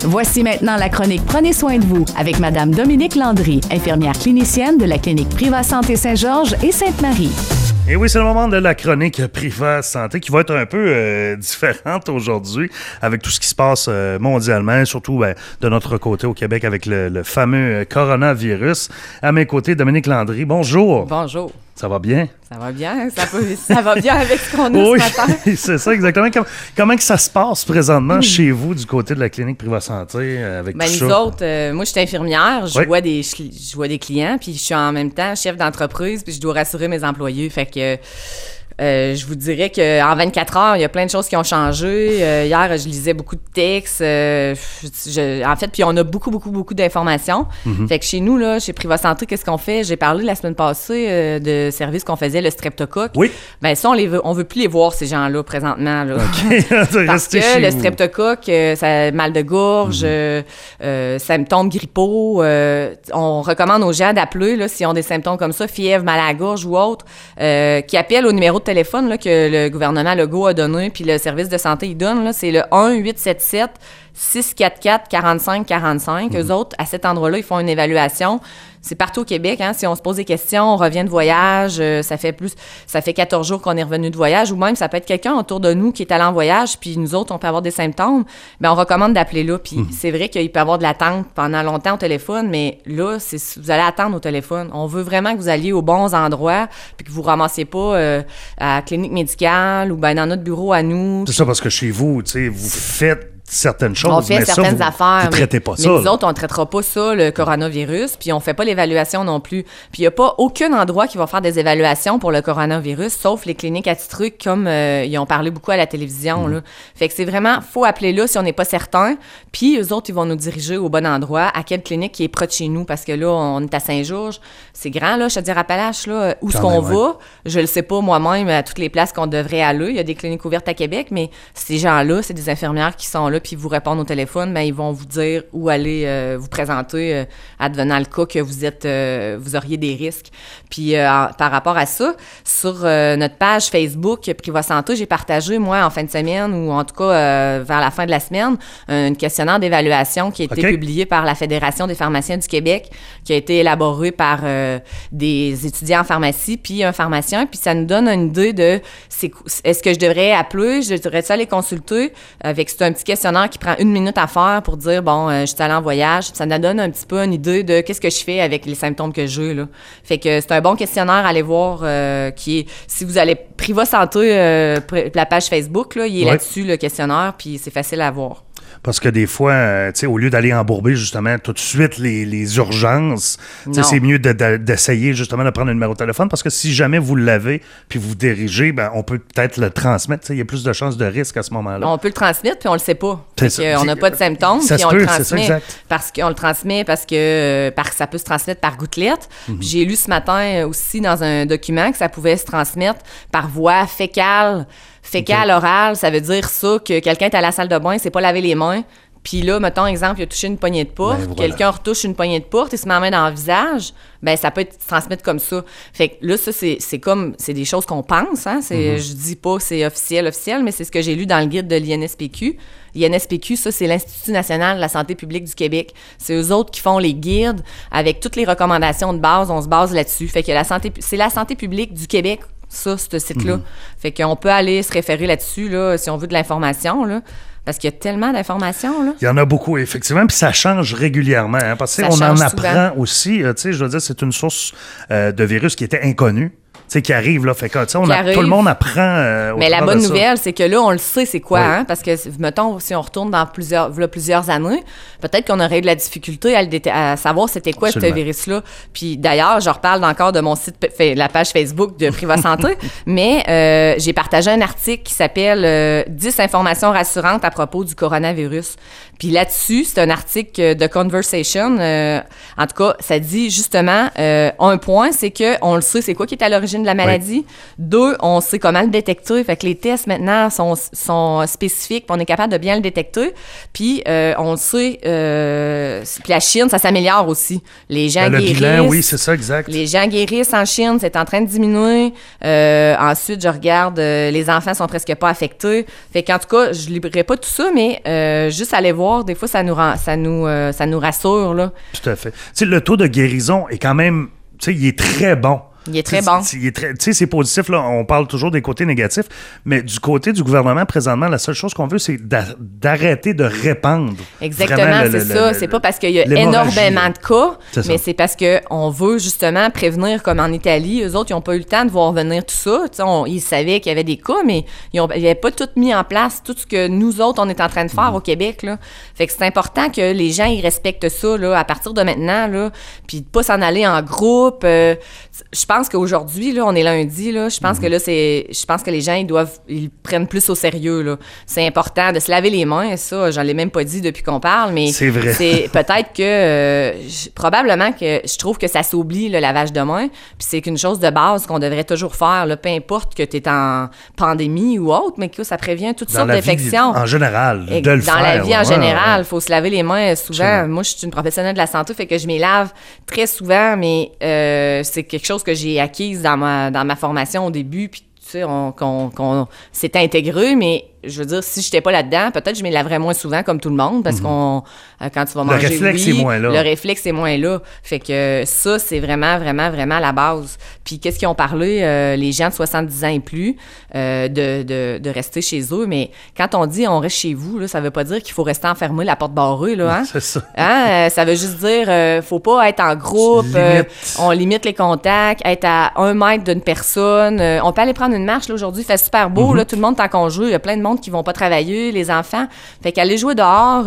Voici maintenant la chronique Prenez soin de vous avec Madame Dominique Landry, infirmière clinicienne de la clinique Priva Santé Saint-Georges et Sainte-Marie. Et oui, c'est le moment de la chronique Priva Santé qui va être un peu différente aujourd'hui avec tout ce qui se passe mondialement, surtout de notre côté au Québec avec le fameux coronavirus. À mes côtés, Dominique Landry. Bonjour. Bonjour. Ça va bien? Ça va bien. Ça va bien avec ce qu'on a oui, ce matin. C'est ça, exactement. Comment que ça se passe présentement chez vous du côté de la clinique Priva Santé avec tout ça? Nous autres, moi, je suis infirmière. Je vois des clients, puis je suis en même temps chef d'entreprise, puis je dois rassurer mes employés. Fait que... je vous dirais qu'en 24 heures, il y a plein de choses qui ont changé. Hier, je lisais beaucoup de textes. En fait, puis on a beaucoup d'informations. Mm-hmm. Fait que chez nous, là, chez Priva Santé, qu'est-ce qu'on fait? J'ai parlé la semaine passée de services qu'on faisait, le streptocoque. Oui. Ben ça, on veut plus les voir, ces gens-là, présentement. Là. OK. Parce que le streptocoque, ça mal de gorge, symptômes grippaux. On recommande aux gens d'appeler, là, s'ils ont des symptômes comme ça, fièvre, mal à la gorge ou autre, qui appellent au numéro de téléphone là, que le gouvernement Legault a donné, puis le service de santé il donne, là, c'est le 1-877-644-4545. Eux autres, à cet endroit-là, ils font une évaluation. C'est partout au Québec, hein. Si on se pose des questions, on revient de voyage, ça fait 14 jours qu'on est revenu de voyage, ou même ça peut être quelqu'un autour de nous qui est allé en voyage, puis nous autres, on peut avoir des symptômes, bien, on recommande d'appeler là. Puis c'est vrai qu'il peut y avoir de l'attente pendant longtemps au téléphone, mais là, vous allez attendre au téléphone. On veut vraiment que vous alliez aux bons endroits, puis que vous ne ramassiez pas à la clinique médicale ou bien dans notre bureau à nous. C'est ça, parce que chez vous, tu sais, vous faites certaines choses, on fait certaines affaires. Vous ne traitez pas ça. Mais nous autres, on ne traitera pas ça, le coronavirus, puis on ne fait pas l'évaluation non plus. Puis il n'y a pas aucun endroit qui va faire des évaluations pour le coronavirus, sauf les cliniques attitrées, comme ils ont parlé beaucoup à la télévision. Là. Fait que c'est vraiment, faut appeler là si on n'est pas certain, puis eux autres, ils vont nous diriger au bon endroit, à quelle clinique qui est proche de chez nous, parce que là, on est à Saint-Georges, c'est grand, là, je te dis Appalaches, là, où est-ce qu'on va, je le sais pas moi-même à toutes les places qu'on devrait aller. Il y a des cliniques ouvertes à Québec, mais ces gens-là, c'est des infirmières qui sont là, puis vous répondent au téléphone, ben ils vont vous dire où aller vous présenter advenant le cas que vous auriez des risques. Puis par rapport à ça, sur notre page Facebook Priva Santé, j'ai partagé, moi, en fin de semaine ou en tout cas vers la fin de la semaine, un questionnaire d'évaluation qui a été publié par la Fédération des pharmaciens du Québec, qui a été élaboré par des étudiants en pharmacie, puis un pharmacien, puis ça nous donne une idée de est-ce que je devrais appeler, je devrais ça les consulter, c'est un petit questionnaire qui prend 1 minute à faire pour dire, je suis allée en voyage. Ça nous donne un petit peu une idée de qu'est-ce que je fais avec les symptômes que j'ai, là. Fait que c'est un bon questionnaire à aller voir qui est, si vous allez Priva Santé, la page Facebook, là, il est là-dessus, le questionnaire, puis c'est facile à voir. Parce que des fois, tu sais, au lieu d'aller embourber justement tout de suite les urgences, c'est mieux d'essayer justement de prendre un numéro de téléphone parce que si jamais vous l'avez puis vous dirigez, on peut peut-être le transmettre. Il y a plus de chances de risque à ce moment-là. On peut le transmettre puis on le sait pas. On n'a pas de symptômes puis on le transmet parce qu'on le transmet parce que ça peut se transmettre par gouttelette. Mm-hmm. J'ai lu ce matin aussi dans un document que ça pouvait se transmettre par voie fécale. Fécal oral, ça veut dire ça que quelqu'un est à la salle de bain, il s'est pas lavé les mains, puis là, mettons, exemple, il a touché une poignée de porte, voilà. Quelqu'un retouche une poignée de porte, il se met la main dans le visage, ça peut se transmettre comme ça. Fait que là, ça, c'est des choses qu'on pense, hein, je dis pas c'est officiel, mais c'est ce que j'ai lu dans le guide de l'INSPQ. L'INSPQ, ça, c'est l'Institut national de la santé publique du Québec. C'est eux autres qui font les guides avec toutes les recommandations de base, on se base là-dessus. Fait que c'est la santé publique du Québec, ça, ce site-là. Fait qu'on peut aller se référer là-dessus, là, si on veut de l'information, là. Parce qu'il y a tellement d'informations, là. Il y en a beaucoup, effectivement, puis ça change régulièrement. Hein, parce qu'on en apprend aussi, tu sais, je veux dire, c'est une source de virus qui était inconnue. Tu sais, qui arrive, là. Fait que, tout le monde apprend. Mais la bonne nouvelle, c'est que là, on le sait, c'est quoi, hein? Parce que, mettons, si on retourne dans plusieurs années, peut-être qu'on aurait eu de la difficulté à savoir c'était quoi ce virus-là. Puis d'ailleurs, je reparle encore de mon site, la page Facebook de Priva Santé, mais j'ai partagé un article qui s'appelle 10 informations rassurantes à propos du coronavirus. Puis là-dessus, c'est un article de Conversation. En tout cas, ça dit justement, un point, c'est qu'on le sait, c'est quoi qui est à l'origine l'origine de la maladie. 2, on sait comment le détecter. Fait que les tests, maintenant, sont spécifiques, puis on est capable de bien le détecter. Puis, on le sait, puis la Chine, ça s'améliore aussi. Les gens le guérissent. bilan, oui, c'est ça, exact. Les gens guérissent en Chine, c'est en train de diminuer. Ensuite, je regarde, les enfants sont presque pas affectés. Fait qu'en tout cas, je ne livrerai pas tout ça, mais juste aller voir, des fois, ça nous rassure, là. Tout à fait. Tu sais, le taux de guérison est quand même, tu sais, il est très bon. Il est très bon. Tu sais, c'est positif, là. On parle toujours des côtés négatifs, mais du côté du gouvernement, présentement, la seule chose qu'on veut, c'est d'arrêter de répandre. Exactement, c'est ça. C'est pas parce qu'il y a énormément de cas, mais c'est parce qu'on veut justement prévenir, comme en Italie. Eux autres, ils n'ont pas eu le temps de voir venir tout ça. Ils savaient qu'il y avait des cas, mais ils n'avaient pas tout mis en place, tout ce que nous autres, on est en train de faire au Québec, là. Fait que c'est important que les gens, ils respectent ça, là, à partir de maintenant, là, puis de pas s'en aller en groupe. Je pense qu'aujourd'hui, là, on est lundi, là, je pense que là, je pense que les gens, ils prennent plus au sérieux, là. C'est important de se laver les mains, ça, j'en ai même pas dit depuis qu'on parle, mais c'est vrai. C'est peut-être que, probablement que je trouve que ça s'oublie, le lavage de mains, puis c'est qu'une chose de base qu'on devrait toujours faire, là, peu importe que tu es en pandémie ou autre, mais que ça prévient toutes sortes d'infections. En général, de le faire. Dans la vie en général, il faut se laver les mains souvent. Moi, je suis une professionnelle de la santé, fait que je m'y lave très souvent, mais c'est quelque chose que j'ai acquise dans ma formation au début, puis tu sais, qu'on s'est intégré, mais je veux dire, si je n'étais pas là-dedans, peut-être je me laverais moins souvent comme tout le monde, parce quand tu vas manger, le réflexe est moins là. Le réflexe est moins là. Fait que ça, c'est vraiment, vraiment, vraiment la base. Puis qu'est-ce qu'ils ont parlé, les gens de 70 ans et plus, de rester chez eux, mais quand on dit on reste chez vous, là, ça veut pas dire qu'il faut rester enfermé, la porte barrée, là, hein? C'est ça. Hein? Ça veut juste dire, faut pas être en groupe, on limite les contacts, être à 1 mètre d'une personne. On peut aller prendre une marche, là, aujourd'hui, il fait super beau, là, tout le monde est en congé, il y a plein de monde qui vont pas travailler, les enfants. Fait qu'aller jouer dehors,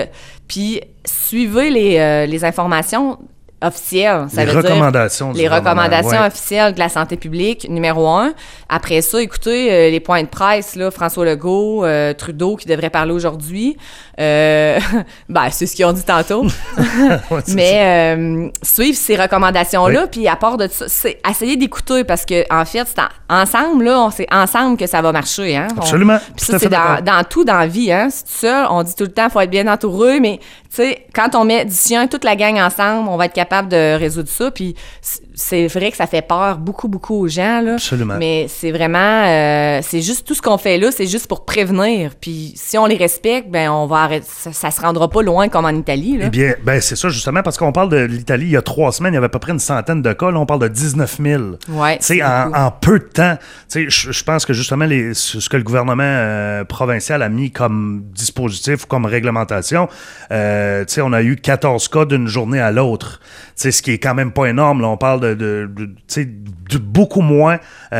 puis suivez les informations officielles. Ça les veut recommandations. Dire les recommandations officielles de la santé publique, numéro 1. Après ça, écoutez, les points de presse, là, François Legault, Trudeau qui devrait parler aujourd'hui. C'est ce qu'ils ont dit tantôt. Ouais, mais suivre ces recommandations-là, puis à part de ça, c'est essayer d'écouter parce que en fait, c'est ensemble, là, c'est ensemble que ça va marcher. Hein? Absolument. Puis ça, c'est dans tout dans la vie. Hein? C'est tout seul, on dit tout le temps, il faut être bien entouré, mais tu sais, quand on met du chien, toute la gang ensemble, on va être capable de résoudre ça. Puis c'est vrai que ça fait peur beaucoup, beaucoup aux gens. Là. Absolument. Mais c'est vraiment, c'est juste tout ce qu'on fait là, c'est juste pour prévenir. Puis si on les respecte, ben on va arrêter. Ça se rendra pas loin comme en Italie. Là. Eh bien, c'est ça justement, parce qu'on parle de l'Italie, il y a 3 semaines, il y avait à peu près une centaine de cas. Là, on parle de 19 000. Ouais. Tu sais, en peu de temps. Tu sais, je pense que justement, ce que le gouvernement provincial a mis comme dispositif ou comme réglementation, tu sais, on a eu 14 cas d'une journée à l'autre. Tu sais, ce qui est quand même pas énorme. Là, on parle de beaucoup moins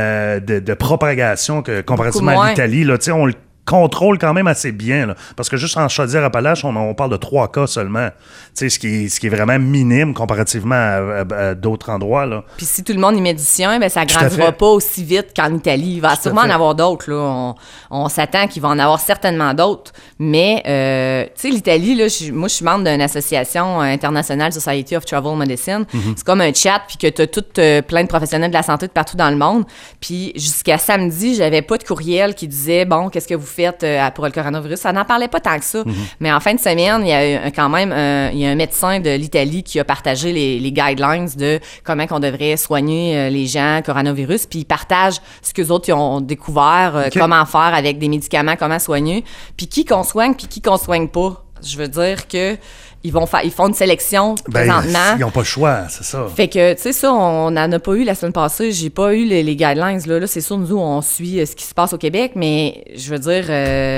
de propagation que comparativement à l'Italie. Là, tu sais, on le contrôle quand même assez bien, là, parce que juste en Chaudière-Appalaches, on parle de 3 cas seulement, ce qui est vraiment minime comparativement à d'autres endroits. Là. Puis si tout le monde y met du sien, ben ça grandira pas aussi vite qu'en Italie. Il va sûrement en avoir d'autres. Là. On s'attend qu'il va en avoir certainement d'autres. Mais, tu sais, l'Italie, là, moi, je suis membre d'une association internationale, Society of Travel Medicine. Mm-hmm. C'est comme un chat, puis que tu as toutes plein de professionnels de la santé de partout dans le monde. Puis jusqu'à samedi, j'avais pas de courriel qui disait, bon, qu'est-ce que vous faites pour le coronavirus. Ça n'en parlait pas tant que ça. Mm-hmm. Mais en fin de semaine, il y a quand même il y a un médecin de l'Italie qui a partagé les guidelines de comment on devrait soigner les gens coronavirus. Puis il partage ce qu'eux autres ils ont découvert, comment faire avec des médicaments, comment soigner. Puis qui qu'on soigne, puis qui qu'on soigne pas. Je veux dire que ils font une sélection présentement. Ils n'ont pas le choix, c'est ça. Fait que, tu sais, ça, on n'en a pas eu la semaine passée. J'ai pas eu les guidelines. Là, c'est sûr, nous, on suit ce qui se passe au Québec, mais je veux dire,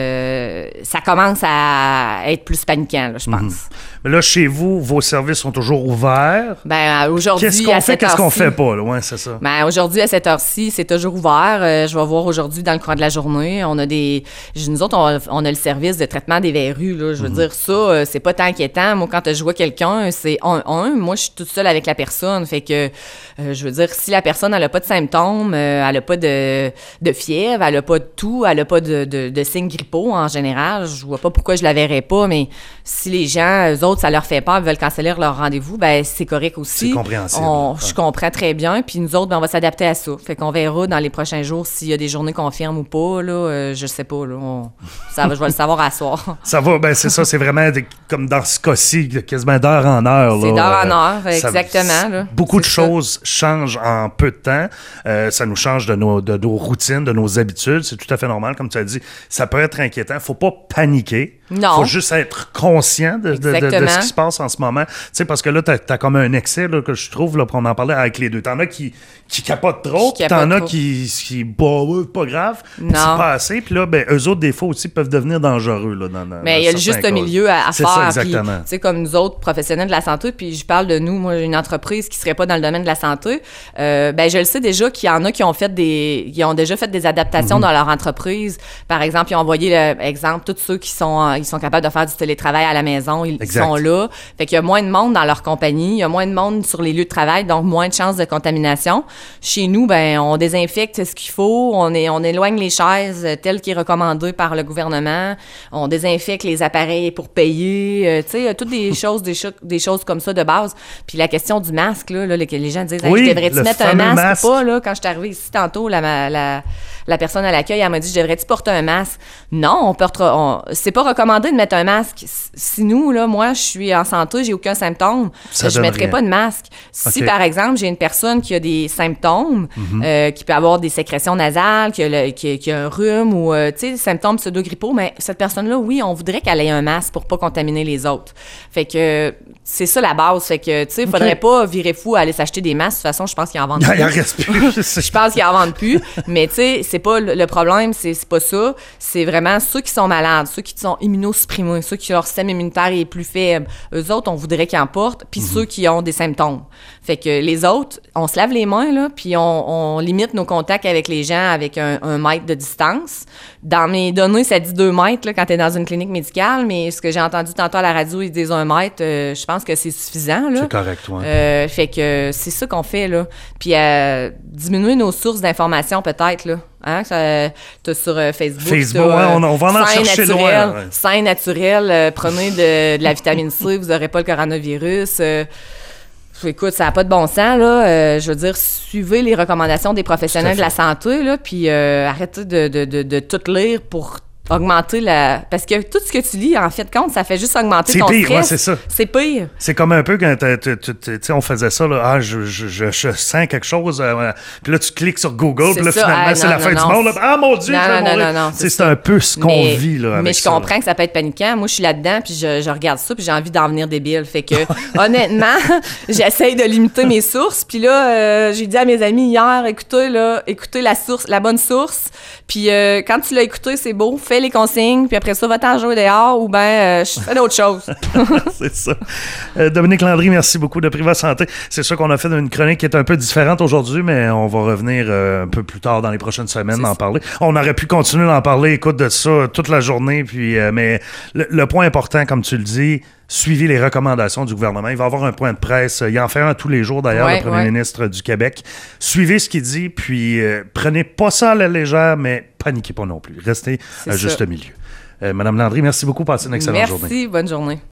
ça commence à être plus paniquant, là, je pense. Mm-hmm. Mais là, chez vous, vos services sont toujours ouverts. Ben aujourd'hui, qu'est-ce qu'on fait pas, là? Ouais, c'est ça. Ben aujourd'hui, à cette heure-ci, c'est toujours ouvert. Je vais voir aujourd'hui dans le courant de la journée. Nous autres, on a le service de traitement des verrues, là. Je veux dire, ça, c'est pas tant inquiétant. Moi, quand je vois quelqu'un, c'est moi, je suis toute seule avec la personne. Fait que, je veux dire, si la personne, elle a pas de symptômes, elle a pas de fièvre, elle a pas de toux, elle a pas de signes grippaux en général, je vois pas pourquoi je la verrais pas, mais si les gens, eux autres, ça leur fait peur, veulent canceller leur rendez-vous, ben c'est correct aussi. C'est compréhensible. Je comprends très bien. Puis nous autres, ben, on va s'adapter à ça. Fait qu'on verra dans les prochains jours s'il y a des journées qu'on ferme ou pas. Là, je sais pas. Là, je vais le savoir à soir. Ça va, ben c'est ça. C'est vraiment comme dans ce cas-ci, quasiment d'heure en heure. C'est d'heure en heure, exactement. Là. Beaucoup de choses changent en peu de temps. Ça nous change de nos routines, de nos habitudes. C'est tout à fait normal, comme tu as dit. Ça peut être inquiétant. Faut pas paniquer. Non. Faut juste être conscient de ce qui se passe en ce moment. Tu sais, parce que là, t'as comme un excès là, que je trouve, là, on en parlait avec les deux. T'en as qui capotent trop, puis t'en as qui pas grave, c'est pas assez. Puis là, ben, eux autres, des fois aussi, peuvent devenir dangereux. Là, mais il y a le juste milieu à c'est faire. Ça, exactement. Tu sais, comme nous autres, professionnels de la santé, puis je parle de nous, moi, j'ai une entreprise qui serait pas dans le domaine de la santé. Ben, je le sais déjà qu'il y en a qui ont déjà fait des adaptations dans leur entreprise. Par exemple, ils ont envoyé, exemple, tous ceux qui sont capables de faire du télétravail à la maison, ils sont là. Fait qu'il y a moins de monde dans leur compagnie, il y a moins de monde sur les lieux de travail, donc moins de chances de contamination. Chez nous, ben, on désinfecte ce qu'il faut, on éloigne les chaises telles qu'est recommandé par le gouvernement, on désinfecte les appareils pour payer, tu sais, toutes des choses comme ça de base. Puis la question du masque, là les gens disent, hey, devrais-tu mettre un masque ou pas, là? Quand je suis arrivée ici tantôt, la personne à l'accueil, elle m'a dit, devrais-tu porter un masque? Non, c'est pas recommandé de mettre un masque. Si nous, là, moi, je suis en santé, j'ai aucun symptôme, je mettrais pas de masque. Si, par exemple, j'ai une personne qui a des symptômes, qui peut avoir des sécrétions nasales, qui a un rhume ou, tu sais, des symptômes pseudo-grippaux, mais cette personne-là, oui, on voudrait qu'elle ait un masque pour pas contaminer les autres. Fait que c'est ça la base. Fait que, tu sais, faudrait pas virer fou à aller s'acheter des masques. De toute façon, je pense qu'ils en vendent plus. Il en reste plus. Je pense qu'ils en vendent plus. Mais, tu sais, c'est pas le problème, c'est pas ça. C'est vraiment ceux qui sont malades, ceux qui sont immunosupprimés, ceux qui leur système immunitaire est plus faible. Eux autres, on voudrait qu'ils en portent, puis ceux qui ont des symptômes. Fait que les autres, on se lave les mains, là, puis on limite nos contacts avec les gens avec un mètre de distance. Dans mes données, ça dit 2 mètres là, quand tu es dans une clinique médicale, mais ce que j'ai entendu tantôt à la radio, ils disent 1 mètre. Je pense que c'est suffisant. Là. C'est correct, oui. Fait que c'est ça qu'on fait, là. Puis diminuer nos sources d'information, peut-être, là. Hein? T'as sur Facebook. On va en chercher loin. Ouais. Sein naturel, prenez de la vitamine C, vous n'aurez pas le coronavirus. Écoute, ça n'a pas de bon sens, là. Je veux dire, suivez les recommandations des professionnels de la santé, là, puis arrêtez de tout lire pour augmenter parce que tout ce que tu lis, en fait, compte, ça fait juste augmenter ton stress. C'est pire, ouais, c'est ça. C'est pire. C'est comme un peu quand tu sais, on faisait ça, là, je sens quelque chose, puis là, tu cliques sur Google, puis là, finalement, c'est la fin du monde. Là, mon Dieu, non, c'est un peu ce qu'on vit, là, avec mais je comprends que ça peut être paniquant. Moi, je suis là-dedans, puis je regarde ça, puis j'ai envie d'en venir débile. Fait que, honnêtement, j'essaye de limiter mes sources, puis là, j'ai dit à mes amis hier, écoutez la bonne source, puis quand tu l'as écouté, c'est beau, fais les consignes, puis après ça, va-t'en jouer dehors ou ben je fais d'autres choses. C'est ça. Dominique Landry, merci beaucoup de Priva Santé. C'est sûr qu'on a fait une chronique qui est un peu différente aujourd'hui, mais on va revenir un peu plus tard dans les prochaines semaines d'en parler. On aurait pu continuer d'en parler, écoute, de ça toute la journée, puis mais le point important, comme tu le dis, suivez les recommandations du gouvernement. Il va y avoir un point de presse. Il en fait un tous les jours, d'ailleurs, le premier ministre du Québec. Suivez ce qu'il dit, puis prenez pas ça à la légère, mais paniquez pas non plus. Restez à juste milieu. Madame Landry, merci beaucoup. Passez une excellente journée. Merci, bonne journée.